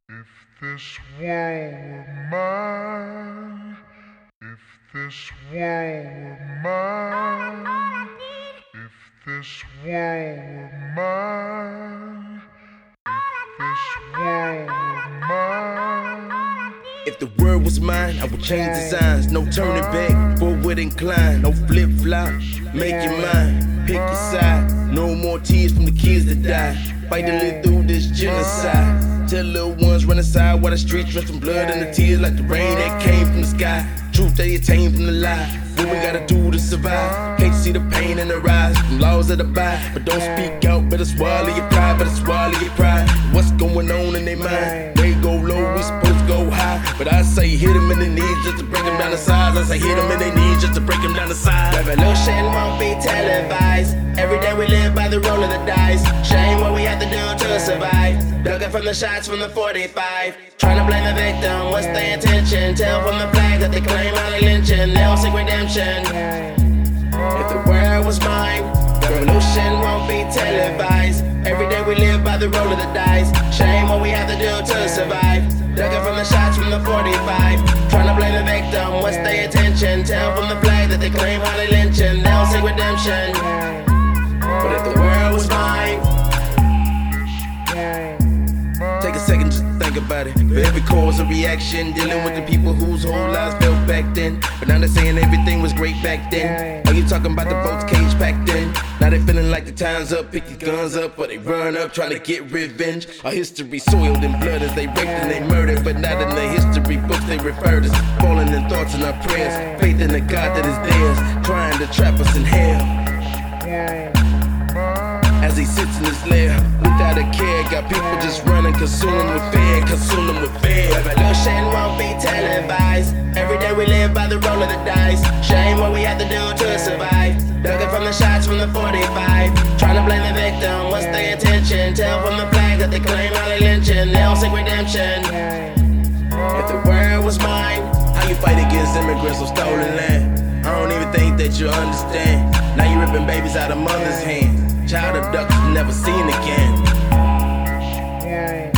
If this world were mine, if this world were mine, if this world were mine, if this world were mine. If the world was mine, I would change designs. No turning back, forward incline. No flip flop, make it mine. Pick your side, no more tears from the kids that died. Fight to live through this genocide. Tell little ones run aside while the streets dress in blood and the tears like the rain that came from the sky. Truth they attain from the lie. What we gotta do to survive? Can't see the pain in their eyes from laws that abide. But don't speak out, better swallow your pride, better swallow your pride. What's going on in their mind? They go low, we supposed to go high. But I say hit them in the knees just to break them down the sides. I say hit them in their knees just to break them down the sides. Revolution won't be televised. Every day we live by the roll of the dice. Shame what we have to do to survive. Ducking from the shots from the 45. Trying to blame the victim, what's their intention? Tell from the flag that they claim how they lynching. They don't seek redemption. If the world was mine, the revolution won't be televised. Every day we live by the roll of the dice. Shame what we have to do to survive. Ducking from the shots from the 45. Trying to blame the victim, what's their intention? Tell from the flag that they claim how they lynching. They don't seek redemption. But if the world was mine, take a second just to think about it. For every cause a reaction, dealing with the people whose whole lives felt back then. But now they're saying everything was great back then. Are you talking about the votes cage back then? Now they feeling like the time's up, pick your guns up, or they run up trying to get revenge. Our history soiled in blood as they raped and they murdered. But not in the history books they refer to. Falling in thoughts and our prayers, faith in the God that is theirs, trying to trap us in hell. As he sits in his lair, without a care, got people just running, consuming with fear, consuming with fear. Revolution won't be televised. Every day we live by the roll of the dice. Shame what we have to do to survive. Ducking from the shots from the 45. Trying to blame the victim, what's their intention? Tell from the flag that they claim how they lynching. They don't seek redemption. If the world was mine, how you fight against immigrants on stolen land? I don't even think that you understand. Now you ripping babies out of mothers' hands. Child abducted, never seen again.